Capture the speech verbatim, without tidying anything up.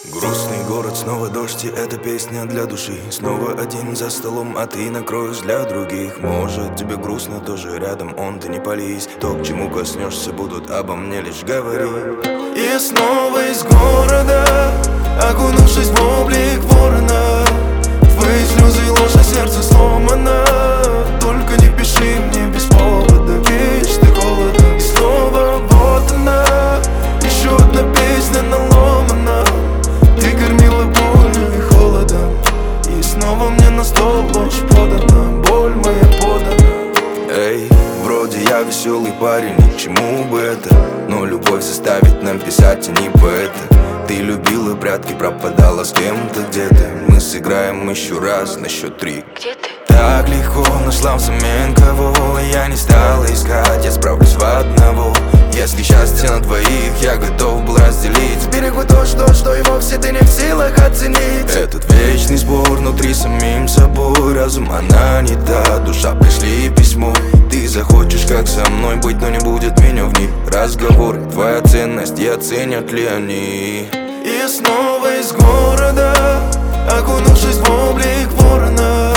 Грустный город, снова дождь, и эта песня для души. Снова один за столом, а ты накроешь для других. Может, тебе грустно, тоже рядом он, ты не пались. То, к чему коснешься, будут обо мне лишь говорить. И снова из города, окунувшись в облик ворона, твои слезы и ложь, а сердце сломано. Только не пиши мне без повода, ведь ты холодно. И снова вот она, еще одна песня наломана. Ты кормила болью и холодом, и снова мне на стол ложь подана, боль моя подана. Эй, вроде я веселый парень, ни к чему бы это, но любовь заставит нам писать, а не поэта. Ты любила прятки, пропадала с кем-то где-то. Мы сыграем еще раз на счет три. Где ты? Так легко нашла взамен кого. Я не стала искать, я справлюсь в одного. Если счастье на двоих, я готов был разделить. Берегу то, что, что и вовсе ты не в силах оценить. Этот вечный спор внутри самим собой. Разум, она не та, душа, пришли письмо. Ты захочешь как со мной быть, но не будет меня в них. Разговор, твоя ценность, и оценят ли они? И снова из города, окунувшись в облик ворона,